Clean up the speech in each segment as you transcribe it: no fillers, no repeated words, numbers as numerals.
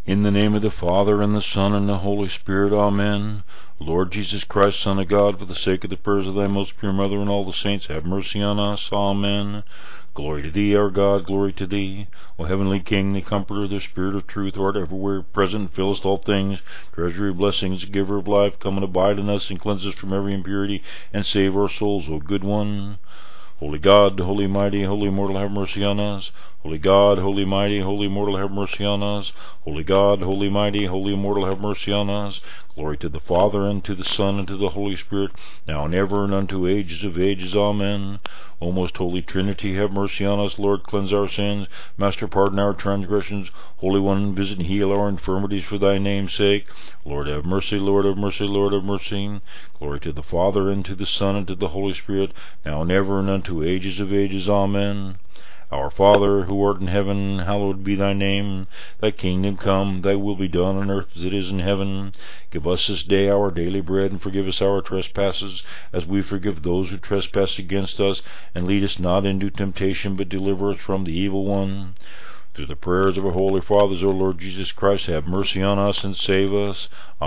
In the name of the Father, and the Son, and the Holy Spirit, Amen. Lord Jesus Christ, Son of God, for the sake of the prayers of thy most pure Mother and all the saints, have mercy on us. Amen. Glory to thee, our God, glory to thee. O heavenly King, the Comforter, the Spirit of truth, who art everywhere present, fillest all things, treasury of blessings, giver of life, come and abide in us, and cleanse us from every impurity, and save our souls, O good one. Holy God, holy mighty, holy immortal, have mercy on us. Holy God, holy mighty, holy immortal, have mercy on us. Holy God, holy mighty, holy immortal, have mercy on us. Glory to the Father, and to the Son, and to the Holy Spirit, now and ever, and unto ages of ages. Amen. O most holy Trinity, have mercy on us. Lord, cleanse our sins. Master, pardon our transgressions. Holy One, visit and heal our infirmities for thy name's sake. Lord, have mercy. Lord, have mercy. Lord, have mercy. Glory to the Father, and to the Son, and to the Holy Spirit, now and ever, and unto ages of ages. Amen. Our Father, who art in heaven, hallowed be thy name. Thy kingdom come, thy will be done on earth as it is in heaven. Give us this day our daily bread, and forgive us our trespasses, as we forgive those who trespass against us. And lead us not into temptation, but deliver us from the evil one. Through the prayers of our holy fathers, O Lord Jesus Christ, have mercy on us and save us.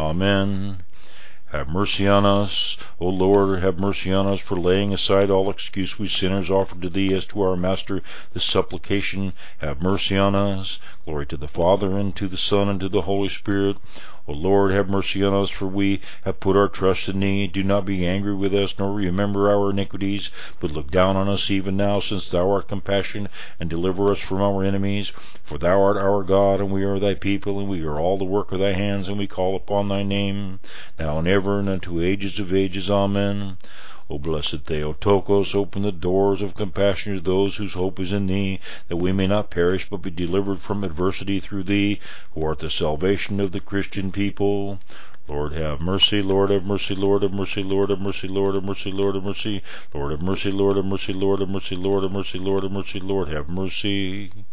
Amen. Have mercy on us, O Lord, have mercy on us, for laying aside all excuse we sinners offer to thee as to our Master this supplication. Have mercy on us. Glory to the Father, and to the Son, and to the Holy Spirit. O Lord, have mercy on us, for we have put our trust in thee. Do not be angry with us, nor remember our iniquities, but look down on us even now, since thou art compassionate, and deliver us from our enemies. For thou art our God, and we are thy people, and we are all the work of thy hands, and we call upon thy name, now and ever, and unto ages of ages. Amen. O blessed Theotokos, open the doors of compassion to those whose hope is in thee, that we may not perish, but be delivered from adversity through thee, who art the salvation of the Christian people. Lord, have mercy. Lord, have mercy. Lord, have mercy. Lord, have mercy. Lord, have mercy. Lord, have mercy. Lord, have mercy. Lord, have mercy. Lord, have mercy. Lord, have mercy. Lord, have mercy. Lord, have mercy.